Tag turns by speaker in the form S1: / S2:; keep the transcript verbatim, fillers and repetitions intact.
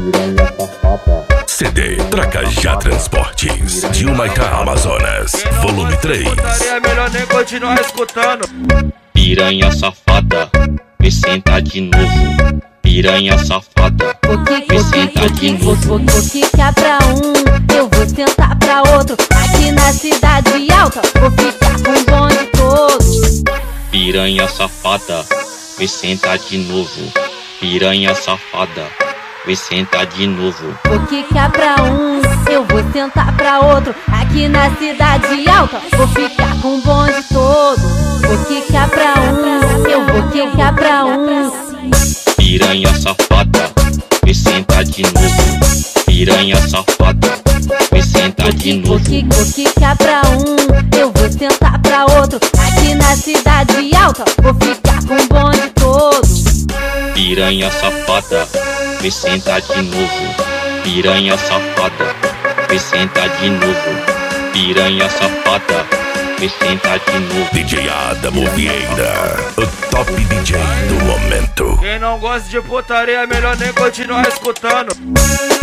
S1: piranha safada.
S2: C D Tracajá Transportes, de Humaitá, Amazonas, volume três.
S3: É melhor nem continuar escutando.
S4: Piranha safada, me senta de novo. Piranha safada, me senta de novo.
S5: Vou ficar pra um, eu vou sentar pra outro. Aqui na cidade alta, vou ficar com o bonde todo.
S4: Piranha safada, me senta de novo. Piranha safada, me senta de novo.
S5: Vou ficar pra um, eu vou sentar pra outro. Aqui na cidade alta, vou ficar com o bonde todo. Vou ficar pra um, eu vou ficar pra um.
S4: Piranha safada, me senta de novo. Piranha safada, me senta de novo.
S5: Vou ficar pra um, eu vou sentar pra outro. Aqui na cidade alta, vou ficar com o bonde todo.
S4: Piranha safada, me senta de novo. Piranha safada, me senta de novo. Piranha safada, me senta de novo.
S2: D J Adamo Vieira, o top D J do momento.
S3: Quem não gosta de putaria é melhor nem continuar escutando.